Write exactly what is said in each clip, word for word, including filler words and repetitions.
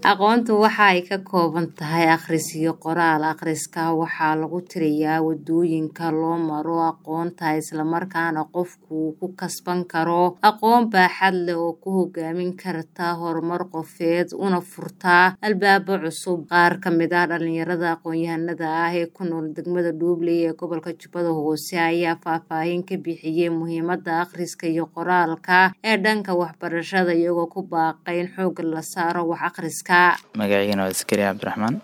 Aqoontu waxa ay ka kooban tahay akhris iyo qoraal. Akhriska waxaa lagu tiriyaa wadooyinka loo maro aqoonta isla markaana qofku ku kasban karo aqoon baaxad leh oo ku hogaamin karta horumar qofeed una furta albaabo cusub. Qaar ka mid ah dhalinyarada aqoon-yahanada ah ee ku nool degmada Dhuubley ee gobolka Jubbada Hoose ayaa faahfaahin ka bixiyay muhiimadda akhriska iyo qoraalka ee dhanka waxbarashada iyagoo ku baaqay in xoogga la saaro wax akhriska. Magacayga waa Askari Cabdiraxmaan.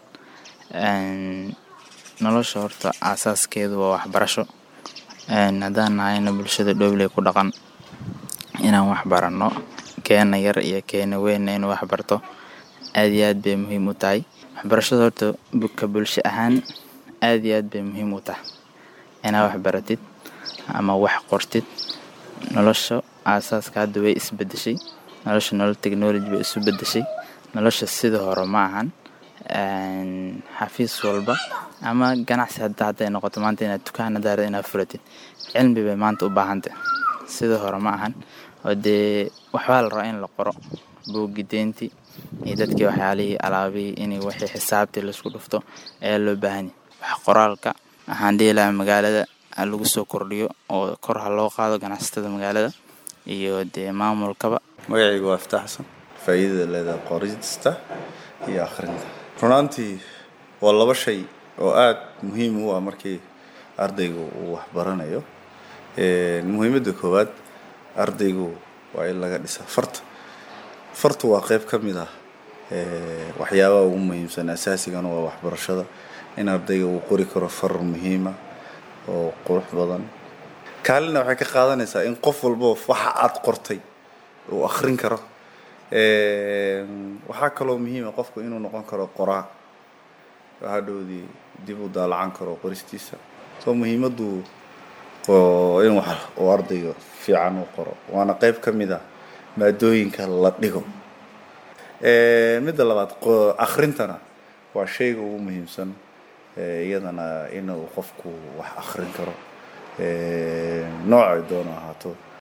Een nolosha horta asaaskeedu waa waxbarasho. Een hadaan nahayna bulshada Dhuubley ku dhaqan inaan wax barano keena yar iyo keena weyn in wax barto aad iyo aad bay muhiim u tahay. Waxbarashada horta buka bulsho ahaan aad iyo aad bay muhiim u tahay inaad wax baratid ama wax qortid. Nolosha asaaska hadda way isbedeshay. Nolosha nolol technology bay isu bedeshay. nolosha sida hore ma ahan een xafiis walba ama ganacsi hadda hadday noqoto maanta inaad dukaan daarad inaad furatid cilmi bay maanta u baahantahay sida hore ma ahan oo dee waxba la raayo in la qoro buugi deynti iyo dadkii waxyaalihii alaabihii inay wixii xisaabtii la isku dhufto ee loo baahan yahay wax qoraalka ahaan deelaa magaalada lagu soo kordhiyo oo kor ha loo qaado ganacsatada magaalada iyo dee maamulkaba. Magacayga waa Fattax Xasan. Faa'iidada leedahay qorista iyo akhrinta runtii waa laba shay oo aad muhiim u ah markii ardaygu uu wax baranayo. ee muhiimadda koowaad ardaygu waa in laga dhisaa farta fartu waa qayb ka mid ah ee waxyaabaha ugu muhiimsan asaasigan waa waxbarashada in ardaygu uu qori karo far muhiim ah oo qurux badan kaalina waxay ka qaadanaysaa in qof walba waxa aad qortay uu akhrin karo. ee waxa kaloo muhiim ah qofku inuu noqon karo qoraa waxa dhoodii dib u daalacan karo qoristiisa soo muhiimadu oo in wax oo ardayga fiican u qoro waana qayb ka mid ah maadooyinka la dhigo. ee midda labaad akhrintana waa shayga ugu muhiimsan ee iyadana inuu qofku wax akhrin karo ee nooc doona ahaato.